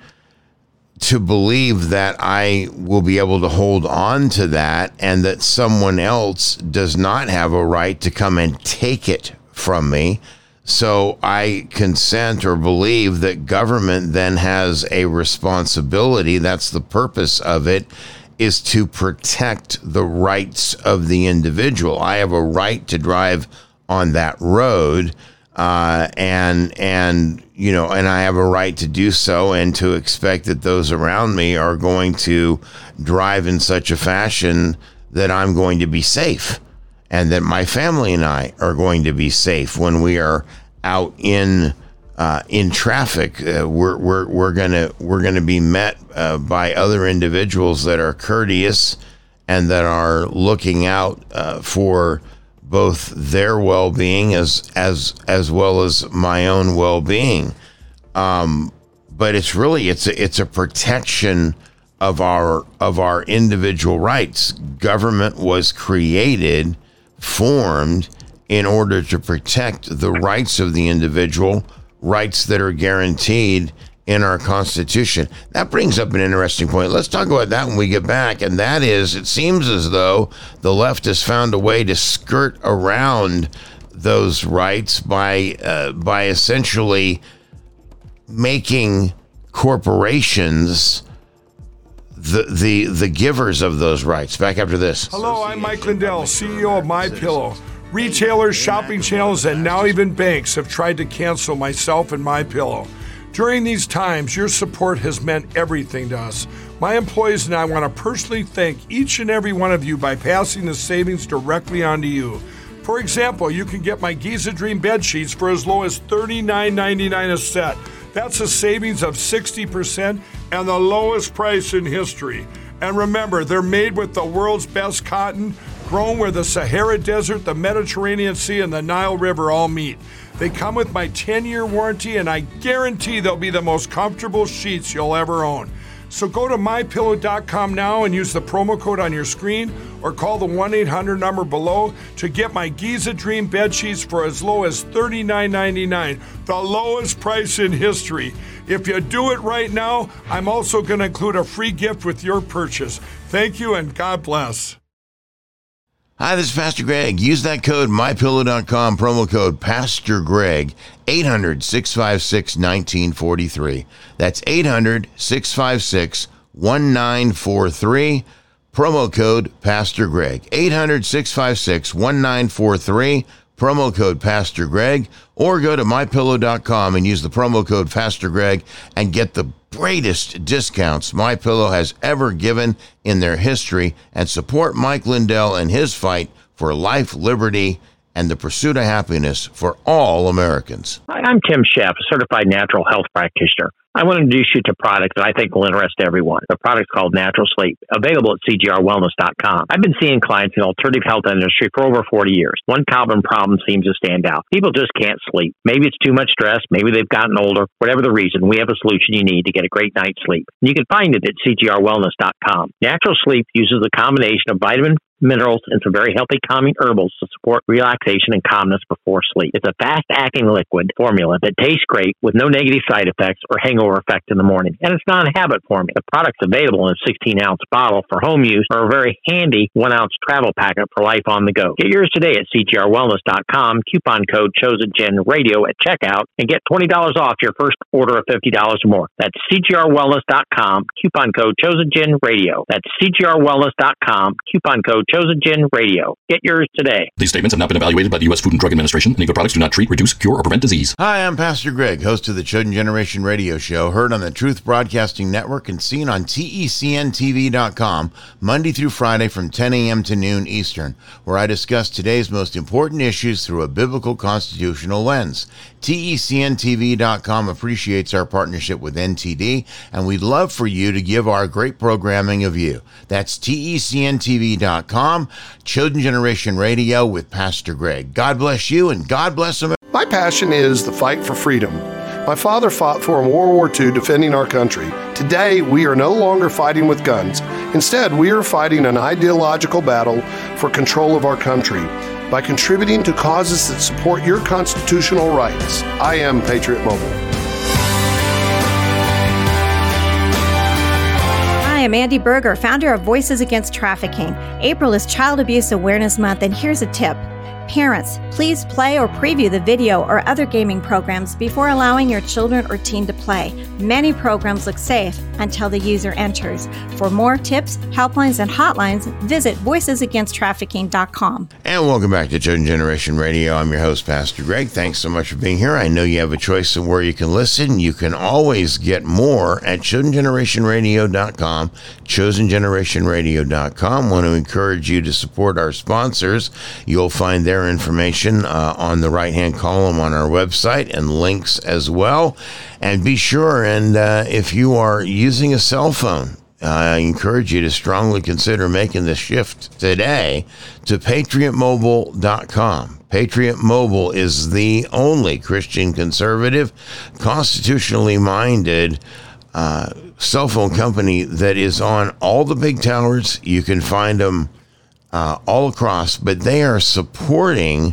to believe that I will be able to hold on to that, and that someone else does not have a right to come and take it from me. So I consent or believe that government then has a responsibility. That's the purpose of it, is to protect the rights of the individual. I have a right to drive on that road, uh, and and you know, and I have a right to do so, and to expect that those around me are going to drive in such a fashion that I'm going to be safe, and that my family and I are going to be safe when we are out in uh, in traffic. Uh, we're we're we're gonna we're gonna be met uh, by other individuals that are courteous and that are looking out uh, for both their well-being as as as well as my own well-being. Um, but it's really it's a, it's a protection of our of our individual rights. Government was created, formed in order to protect the rights of the individual, rights that are guaranteed in our Constitution. That brings up an interesting point. Let's talk about that when we get back. And that is, it seems as though the left has found a way to skirt around those rights by uh, by essentially making corporations the the the givers of those rights. Back after this. Hello, I'm Mike Lindell, C E O of MyPillow. Retailers, shopping channels, and now even banks have tried to cancel myself and MyPillow. During these times, your support has meant everything to us. My employees and I want to personally thank each and every one of you by passing the savings directly on to you. For example, you can get my Giza Dream bed sheets for as low as thirty-nine ninety-nine a set. That's a savings of sixty percent and the lowest price in history. And remember, they're made with the world's best cotton, grown where the Sahara Desert, the Mediterranean Sea, and the Nile River all meet. They come with my ten-year warranty, and I guarantee they'll be the most comfortable sheets you'll ever own. So go to my pillow dot com now and use the promo code on your screen, or call the one eight hundred number below to get my Giza Dream bed sheets for as low as thirty-nine ninety-nine, the lowest price in history. If you do it right now, I'm also going to include a free gift with your purchase. Thank you, and God bless. Hi, this is Pastor Greg. Use that code my pillow dot com, promo code Pastor Greg, eight hundred, six five six, one nine four three. That's eight hundred, six five six, one nine four three, promo code Pastor Greg, eight hundred, six five six, one nine four three, promo code Pastor Greg, or go to my pillow dot com and use the promo code Pastor Greg and get the greatest discounts MyPillow has ever given in their history, and support Mike Lindell and his fight for life, liberty, and the pursuit of happiness for all Americans. Hi, I'm Tim Sheff, a certified natural health practitioner. I want to introduce you to a product that I think will interest everyone. The product's called Natural Sleep, available at C G R wellness dot com. I've been seeing clients in the alternative health industry for over forty years. One common problem seems to stand out. People just can't sleep. Maybe it's too much stress. Maybe they've gotten older. Whatever the reason, we have a solution you need to get a great night's sleep. And you can find it at C G R wellness dot com. Natural Sleep uses a combination of vitamin, minerals, and some very healthy calming herbals to support relaxation and calmness before sleep. It's a fast-acting liquid formula that tastes great with no negative side effects or hangover effect in the morning. And it's non-habit forming. The product's available in a sixteen-ounce bottle for home use or a very handy one-ounce travel packet for life on the go. Get yours today at C G R wellness dot com, coupon code ChosenGenRadio at checkout, and get twenty dollars off your first order of fifty dollars or more. That's C G R wellness dot com, coupon code ChosenGenRadio. That's C G R wellness dot com, coupon code Chosen Gen Radio. Get yours today. These statements have not been evaluated by the U S Food and Drug Administration. Any of the products do not treat, reduce, cure, or prevent disease. Hi, I'm Pastor Greg, host of the Chosen Generation Radio Show, heard on the Truth Broadcasting Network and seen on T E C N T V dot com Monday through Friday from ten a.m. to noon Eastern, where I discuss today's most important issues through a biblical constitutional lens. T E C N T V dot com appreciates our partnership with N T D, and we'd love for you to give our great programming a view. That's T E C N T V dot com, Chosen Generation Radio with Pastor Greg. God bless you, and God bless America. My passion is the fight for freedom. My father fought for in World War Two, defending our country. Today, we are no longer fighting with guns. Instead, we are fighting an ideological battle for control of our country by contributing to causes that support your constitutional rights. I am Patriot Mobile. Hi, I'm Andy Berger, founder of Voices Against Trafficking. April is Child Abuse Awareness Month, and here's a tip. Parents, please play or preview the video or other gaming programs before allowing your children or teen to play. Many programs look safe until the user enters. For more tips, helplines, and hotlines, visit voices against trafficking dot com. And welcome back to Chosen Generation Radio. I'm your host, Pastor Greg. Thanks so much for being here. I know you have a choice of where you can listen. You can always get more at chosen generation radio dot com, chosen generation radio dot com. I want to encourage you to support our sponsors. You'll find their information uh, on the right-hand column on our website and links as well. And be sure, and uh, if you are using a cell phone, uh, I encourage you to strongly consider making the shift today to patriot mobile dot com. Patriot Mobile is the only Christian conservative, constitutionally minded uh, cell phone company that is on all the big towers. You can find them Uh, all across, but they are supporting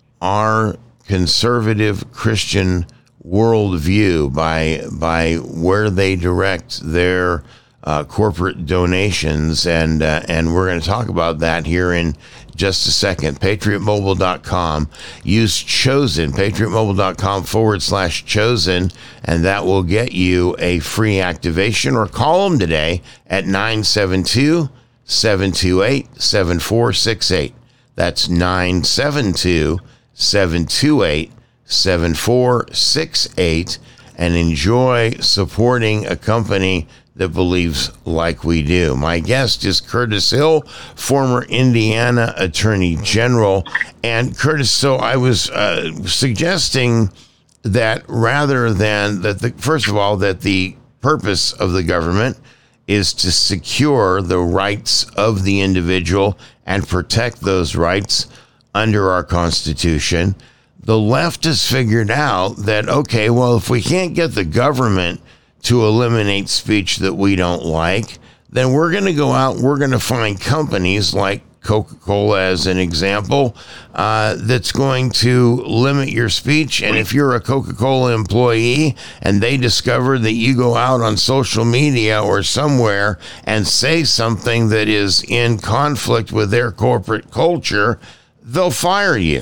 our conservative Christian worldview by by where they direct their uh, corporate donations, and uh, and we're going to talk about that here in just a second. patriot mobile dot com. Use Chosen, patriot mobile dot com forward slash chosen, and that will get you a free activation, or call them today at nine seven two, seven two eight, seven four six eight. That's nine seven two, seven two eight, seven four six eight, and enjoy supporting a company that believes like we do. My guest is Curtis Hill, former Indiana Attorney General. And Curtis, so I was uh, suggesting that rather than that, the, first of all, that the purpose of the government is to secure the rights of the individual and protect those rights under our Constitution. The left has figured out that, okay, well, if we can't get the government to eliminate speech that we don't like, then we're going to go out, we're going to find companies like Coca-Cola as an example, uh, that's going to limit your speech. And if you're a Coca-Cola employee and they discover that you go out on social media or somewhere and say something that is in conflict with their corporate culture, they'll fire you.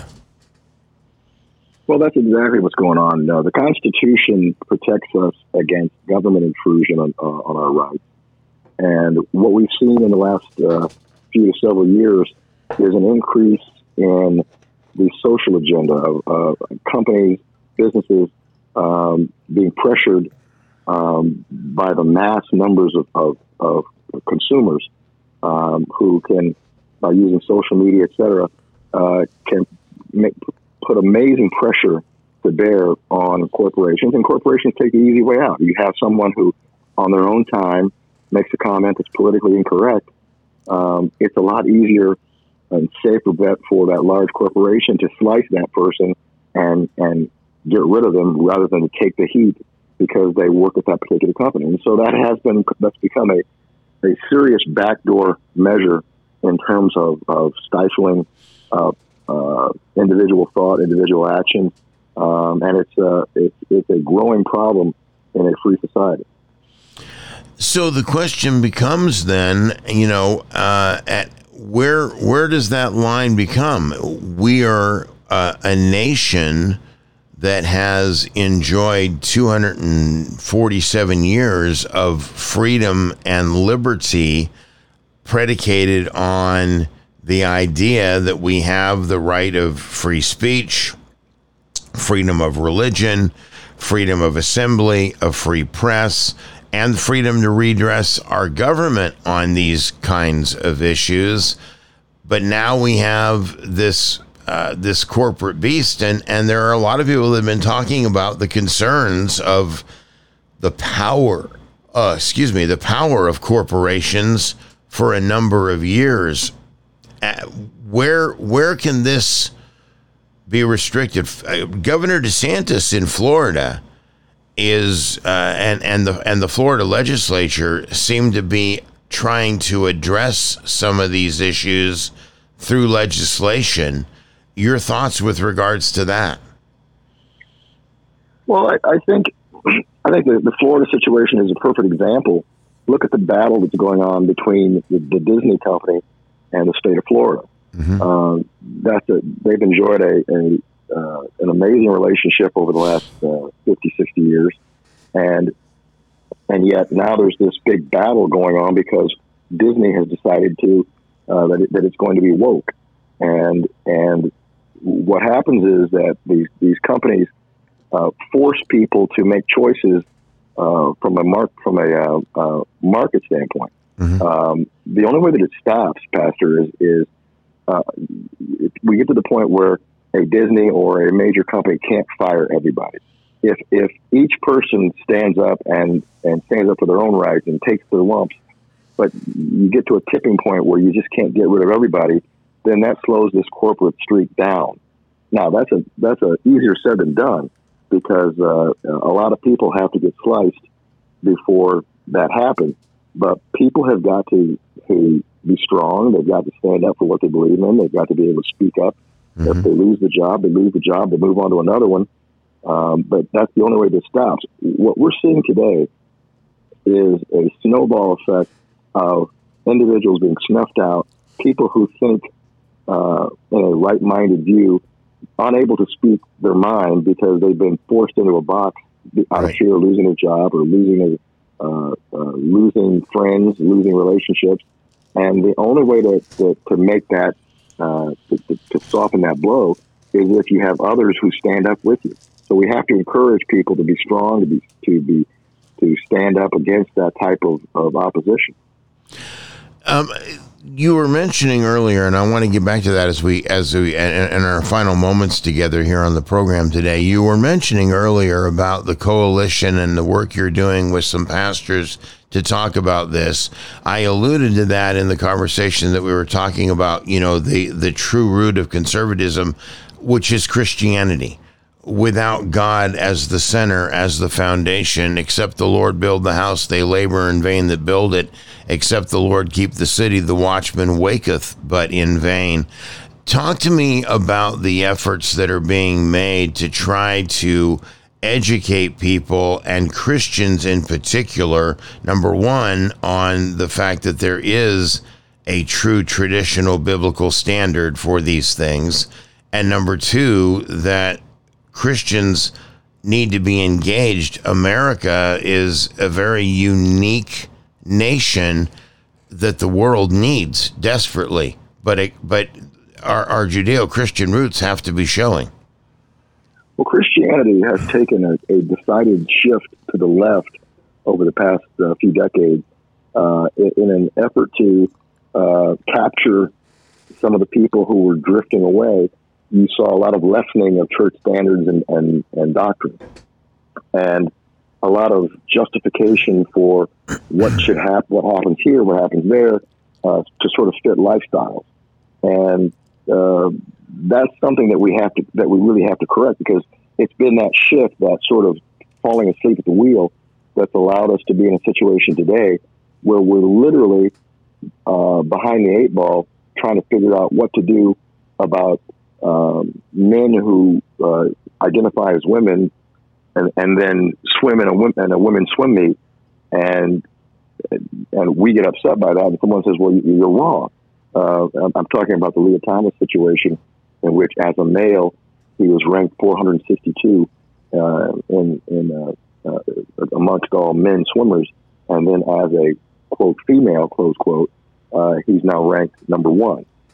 Well, that's exactly what's going on. Uh, the Constitution protects us against government intrusion on, uh, on our rights. And what we've seen in the last uh, few to several years is an increase in the social agenda of uh, companies, businesses um, being pressured um, by the mass numbers of, of, of consumers um, who can, by using social media, et cetera, uh, can make, put amazing pressure to bear on corporations. And corporations take the easy way out. You have someone who, on their own time, makes a comment that's politically incorrect. Um, it's a lot easier and safer bet for that large corporation to slice that person and and get rid of them rather than to take the heat because they work at that particular company. And so that has been that's become a a serious backdoor measure in terms of of stifling uh, uh, individual thought, individual action, um, and it's uh, it's it's a growing problem in a free society. So the question becomes then, you know, uh, at where where does that line become? We are uh, a nation that has enjoyed two hundred forty-seven years of freedom and liberty predicated on the idea that we have the right of free speech, freedom of religion, freedom of assembly, a free press, and freedom to redress our government on these kinds of issues. But now we have this uh, this corporate beast, and, and there are a lot of people that have been talking about the concerns of the power, uh, excuse me, the power of corporations for a number of years. Uh, where where can this be restricted? Uh, Governor DeSantis in Florida is uh, and and the and the Florida legislature seem to be trying to address some of these issues through legislation. Your thoughts with regards to that? Well, I, I think I think the, the Florida situation is a perfect example. Look at the battle that's going on between the, the Disney company and the state of Florida. Mm-hmm. Uh, that's a, they've enjoyed a, a uh, an amazing relationship over the last uh, fifty, sixty years, and and yet now there's this big battle going on because Disney has decided to uh, that it, that it's going to be woke, and and what happens is that these these companies uh, force people to make choices uh, from a mark from a uh, uh, market standpoint. Mm-hmm. Um, the only way that it stops, Pastor, is is uh, we get to the point where a Disney or a major company can't fire everybody. If if each person stands up and, and stands up for their own rights and takes their lumps, but you get to a tipping point where you just can't get rid of everybody, then that slows this corporate streak down. Now that's a that's a easier said than done because uh, a lot of people have to get sliced before that happens. But people have got to, to be strong. They've got to stand up for what they believe in. They've got to be able to speak up. Mm-hmm. If they lose the job, they lose the job. They move on to another one. Um, but that's the only way this stops. What we're seeing today is a snowball effect of individuals being snuffed out, people who think uh, in a right-minded view, unable to speak their mind because they've been forced into a box out of fear of losing a job or losing a Uh, uh, losing friends, losing relationships, and the only way to, to, to make that, uh, to, to, to soften that blow is if you have others who stand up with you. So we have to encourage people to be strong, to be, to be, to stand up against that type of, of opposition. Um, you were mentioning earlier, and I want to get back to that as we, as we, in our final moments together here on the program today. You were mentioning earlier about the coalition and the work you're doing with some pastors to talk about this. I alluded to that in the conversation that we were talking about, you know, the, the true root of conservatism, which is Christianity. Without God as the center, as the foundation, except the Lord build the house, they labor in vain that build it. Except the Lord keep the city, the watchman waketh, but in vain. Talk to me about the efforts that are being made to try to educate people, and Christians in particular, number one, on the fact that there is a true traditional biblical standard for these things, and number two, that Christians need to be engaged. America is a very unique nation that the world needs desperately, but it, but our, our Judeo-Christian roots have to be showing. Well, Christianity has taken a, a decided shift to the left over the past uh, few decades uh, in, in an effort to uh, capture some of the people who were drifting away. You saw a lot of lessening of church standards and, and, and doctrine, and a lot of justification for what should happen, what happens here, what happens there, uh, to sort of fit lifestyles. And uh, that's something that we have to, that we really have to correct, because it's been that shift, that sort of falling asleep at the wheel, that's allowed us to be in a situation today where we're literally uh, behind the eight ball trying to figure out what to do about um, men who uh, identify as women and, and then swim in a, in a women's swim meet, and and we get upset by that, and someone says, well, you're wrong. Uh, I'm talking about the Leah Thomas situation, in which as a male, he was ranked four hundred sixty-two uh, in, in uh, uh, amongst all men swimmers, and then as a, quote, female, close quote, uh, he's now ranked number one.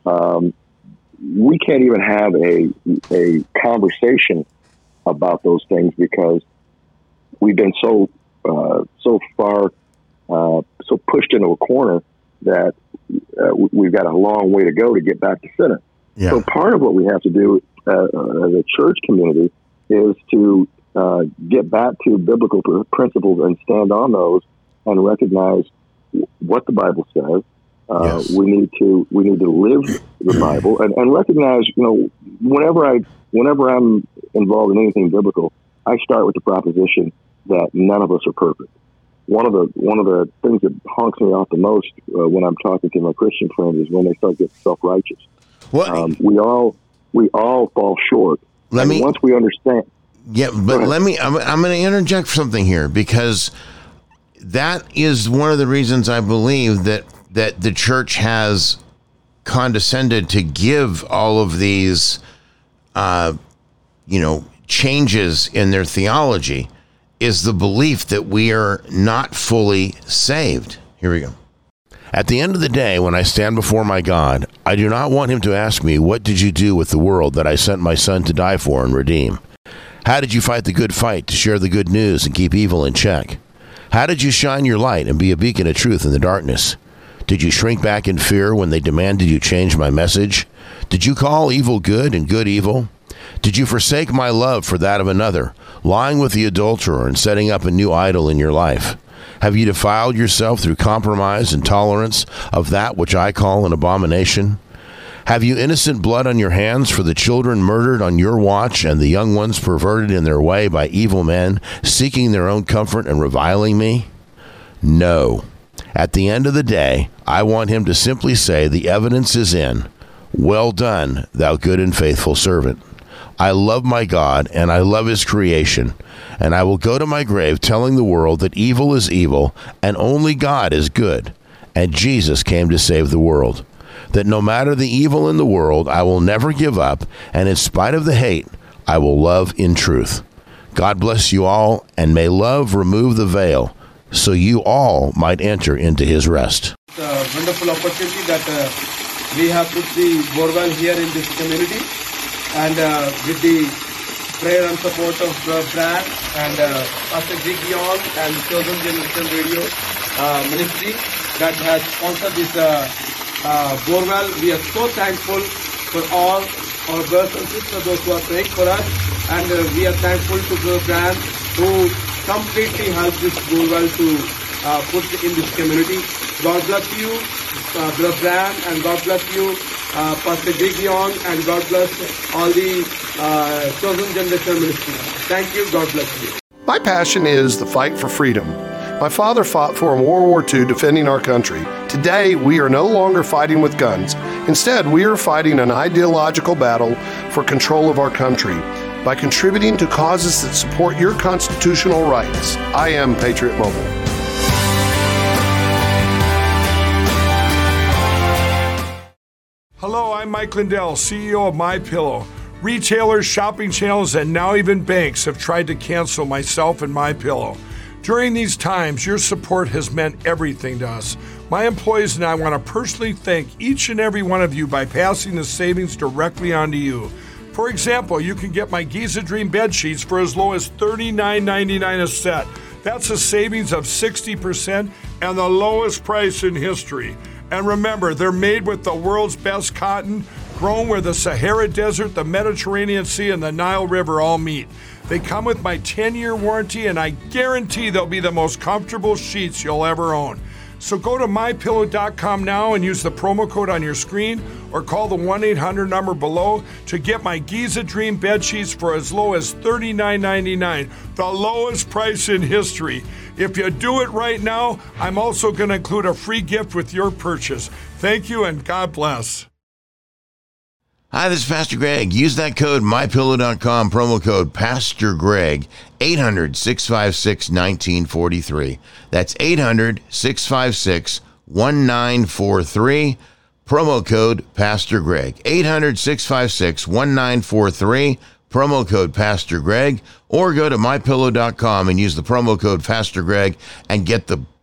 um, we can't even have a a conversation about those things because we've been so uh, so far uh, so pushed into a corner that uh, we've got a long way to go to get back to center. Yeah. So part of what we have to do uh, as a church community is to uh, get back to biblical principles and stand on those and recognize what the Bible says. Uh, yes. We need to we need to live the Bible and, and recognize, you know, whenever I whenever I'm involved in anything biblical, I start with the proposition that none of us are perfect. One of the one of the things that honks me off the most uh, when I'm talking to my Christian friends is when they start getting self-righteous. What? Um, we all we all fall short. Let and me once we understand. Yeah, but let me. I'm, I'm going to interject something here because that is one of the reasons I believe that that the church has condescended to give all of these, uh, you know, changes in their theology, is the belief that we are not fully saved. Here we go. At the end of the day, when I stand before my God, I do not want him to ask me, what did you do with the world that I sent my son to die for and redeem? How did you fight the good fight to share the good news and keep evil in check? How did you shine your light and be a beacon of truth in the darkness? Did you shrink back in fear when they demanded you change my message? Did you call evil good and good evil? Did you forsake my love for that of another, lying with the adulterer and setting up a new idol in your life? Have you defiled yourself through compromise and tolerance of that which I call an abomination? Have you innocent blood on your hands for the children murdered on your watch and the young ones perverted in their way by evil men, seeking their own comfort and reviling me? No. At the end of the day, I want him to simply say the evidence is in. Well done, thou good and faithful servant. I love my God, and I love his creation, and I will go to my grave telling the world that evil is evil, and only God is good, and Jesus came to save the world. That no matter the evil in the world, I will never give up, and in spite of the hate, I will love in truth. God bless you all, and may love remove the veil, so you all might enter into his rest. It's a wonderful opportunity that uh, we have put the borewell here in this community, and uh, with the prayer and support of uh, Brad and uh, Pastor Greg Young and Chosen Generation Radio uh, Ministry that has sponsored this uh, uh, borewell. We are so thankful for all our brothers and sisters, those who are praying for us, and uh, we are thankful to Brother Brad who completely helped this borewell to uh, put in this community. God bless you, uh, Brother Brad, and God bless you, uh, Pastor Greg Young, and God bless all the uh, Chosen Generation Ministry. Thank you. God bless you. My passion is the fight for freedom. My father fought for in World War Two defending our country. Today, we are no longer fighting with guns. Instead, we are fighting an ideological battle for control of our country by contributing to causes that support your constitutional rights. I am Patriot Mobile. Hello, I'm Mike Lindell, C E O of MyPillow. Retailers, shopping channels, and now even banks have tried to cancel myself and MyPillow. During these times, your support has meant everything to us. My employees and I want to personally thank each and every one of you by passing the savings directly on to you. For example, you can get my Giza Dream bed sheets for as low as thirty-nine ninety-nine a set. That's a savings of sixty percent and the lowest price in history. And remember, they're made with the world's best cotton, grown where the Sahara Desert, the Mediterranean Sea, and the Nile River all meet. They come with my ten-year warranty, and I guarantee they'll be the most comfortable sheets you'll ever own. So go to my pillow dot com now and use the promo code on your screen or call the one eight hundred number below to get my Giza Dream bed sheets for as low as thirty-nine ninety-nine, the lowest price in history. If you do it right now, I'm also going to include a free gift with your purchase. Thank you and God bless. Hi, this is Pastor Greg. Use that code my pillow dot com, promo code Pastor Greg, eight hundred, six five six, one nine four three. That's eight hundred, six five six, one nine four three, promo code Pastor Greg, eight hundred, six five six, one nine four three, promo code Pastor Greg, or go to my pillow dot com and use the promo code Pastor Greg and get the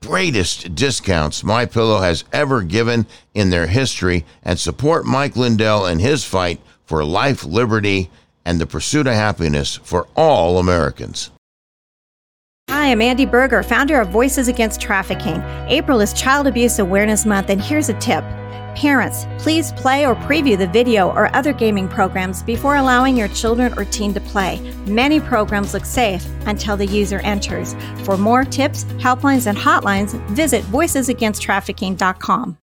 greatest discounts MyPillow has ever given in their history, and support Mike Lindell in his fight for life, liberty, and the pursuit of happiness for all Americans. Hi, I'm Andy Berger, founder of Voices Against Trafficking. April is Child Abuse Awareness Month, and here's a tip. Parents, please play or preview the video or other gaming programs before allowing your children or teen to play. Many programs look safe until the user enters. For more tips, helplines, and hotlines, visit voices against trafficking dot com.